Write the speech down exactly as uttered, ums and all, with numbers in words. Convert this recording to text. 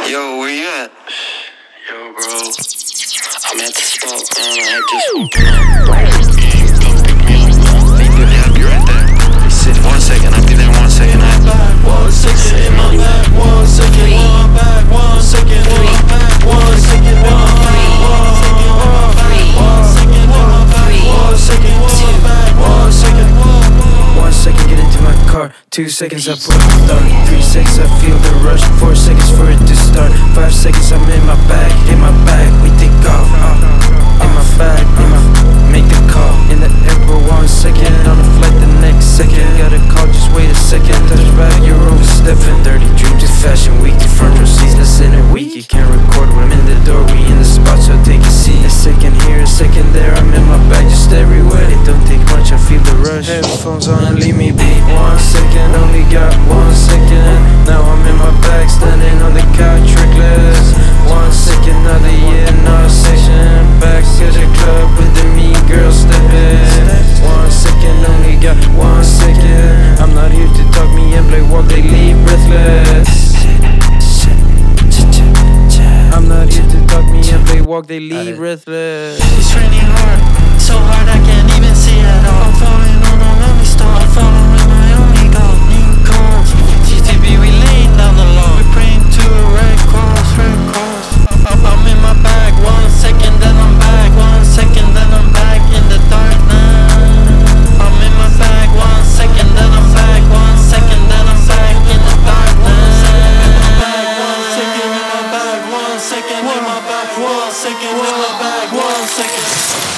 Yo, where you at? Yo, bro. I'm at the spot, man. I just woken up. Come pick me up, man. Yeah, I'll be right there. Sit one second, I'll be there one second. I One second in my back, one second in my back, one second in my back, one second in my back, one second in my back, one second in my back, one second in my back, one second. One second, get into my car. Two seconds, I pull up the start. Three seconds, I feel the rush. Four seconds for it to start. Five seconds, I'm in my bag, in my bag. We take off. Uh, in my bag, in my make the call. In the air for one second, on the flight the next second. Got a call, just wait a second. Touch back, you're overstepping. Dirty dreams of fashion week. The front row seats, less in a week. You can't record when I'm in the door. We in the spot, so take a seat. A second here, a second there. I'm in my bag, just everywhere. It don't take much, I feel the rush. Headphones on and leave me be. One second, only got one second. Now I'm in my bag, standing on the couch, reckless. One second, another year, another section. Back to the club with the mean girls stepping. One second, only got one second. I'm not here to talk me and play walk, they leave breathless. I'm not here to talk me and play walk, they leave breathless.